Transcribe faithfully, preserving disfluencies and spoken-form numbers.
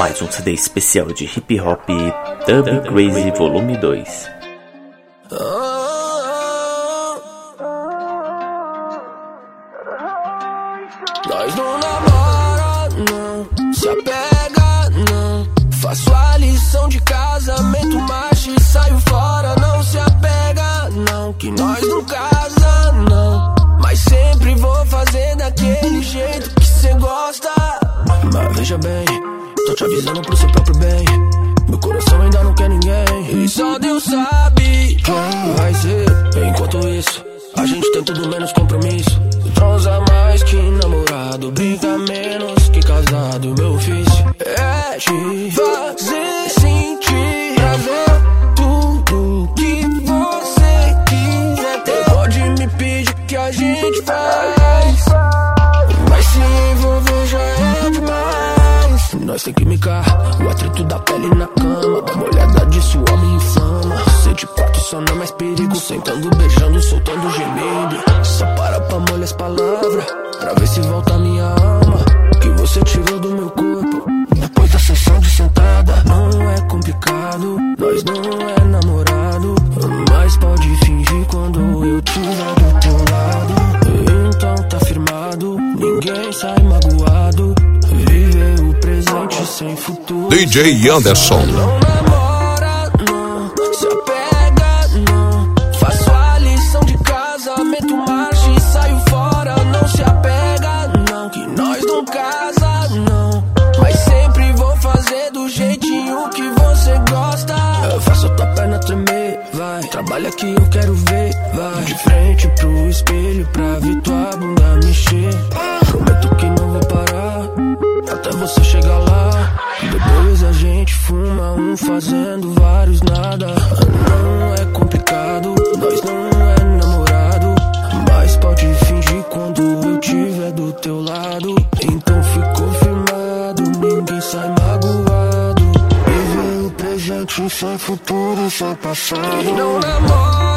mais um C D especial de hip hop Dub Crazy Volume dois. Nós não namora, não se apega, não. Faço a lição de casa, meto marcha e saio fora. Não se apega, não, que nós não casa, não. Mas sempre vou fazer daquele jeito que cê gosta. Mas veja bem, tô te avisando pro seu próprio bem. Meu coração ainda não quer ninguém, e só Deus sabe quem vai ser. Enquanto isso, a gente tem tudo menos compromisso. Transa mais que namorado, brinca menos que casado. Meu ofício é te fazer sentir prazer. Tudo que você quiser ter, pode me pedir que a gente faz. Mas se envolver já é demais. Nós tem química, o atrito da pele na cama. Dá uma olhada disso, homem inflama. Cê de quatro só não é mais perigo. Sentando, beijando, soltando gemido. Só para pra molhar as palavras, pra ver se volta a minha alma. Que você tirou do meu corpo depois da sessão de sentada. Não é complicado, nós não é namorado, mas pode fingir quando eu tiver do teu lado. Então tá firmado, ninguém sai magoado. Viver o presente sem futuro. D J Anderson. Não namora, não se apega, não. Faço a lição de casa, meto marcha e saio fora. Não se apega, não, que nós não casa, não. Mas sempre vou fazer do jeitinho que você gosta. Eu faço tua perna tremer, vai. Trabalha que eu quero ver, vai. De frente pro espelho pra ver tua bunda mexer. Prometo que não vou parar até você chegar lá. Depois a gente fuma um fazendo vários nada. Não é complicado, nós não é namorado, mas pode fingir quando eu tiver do teu lado. Então ficou firmado, ninguém sai magoado. Viver o presente sem futuro, sem passado. E não namora.